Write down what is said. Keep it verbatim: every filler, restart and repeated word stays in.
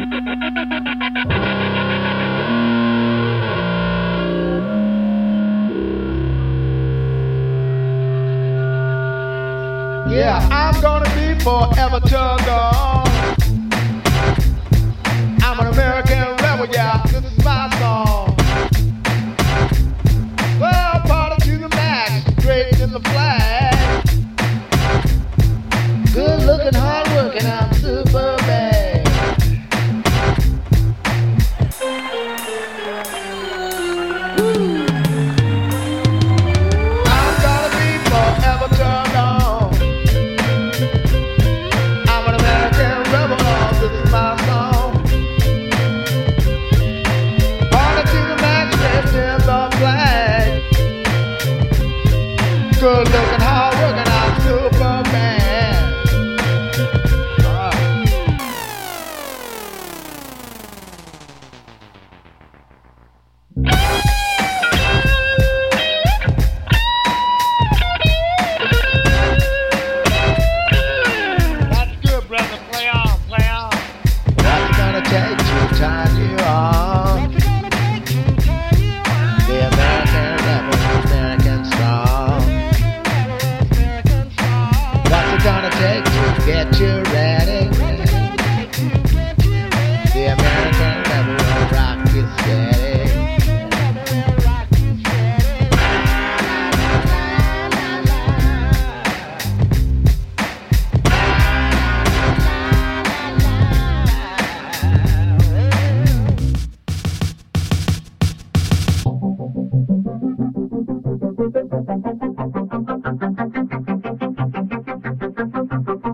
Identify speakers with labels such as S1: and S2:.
S1: Yeah, I'm gonna be forever turned on. I'm an American rebel, yeah, this is my song. Well, party to the max, straight in the flag. Good looking, hard working, I'm Superman. Woo. I'm gonna be forever turned on. I'm an American rebel, this is my song. Party to the max, straight in the flag. Good looking, hard working, I'm Superman. That's good, brother. Play on, play on. What's it gonna take to turn you on?
S2: What's it gonna take to turn you on?
S1: The American rebel, American strong.
S2: American strong.
S1: What's it gonna take to get you ready?
S2: What's it gonna take to get you ready?
S1: The American rebel will rock you steady.
S2: American rebel will rock you steady. La, la, la, la, la, la.